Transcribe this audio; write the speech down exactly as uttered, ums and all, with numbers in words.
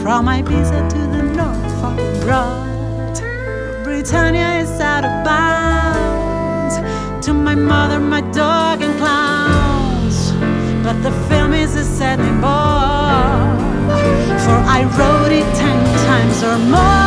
From Ibiza to the Norfolk Broad, Britannia is out of bounds. To my mother, my dog and clowns, but the film is a sad me bore, for I wrote it ten times or more.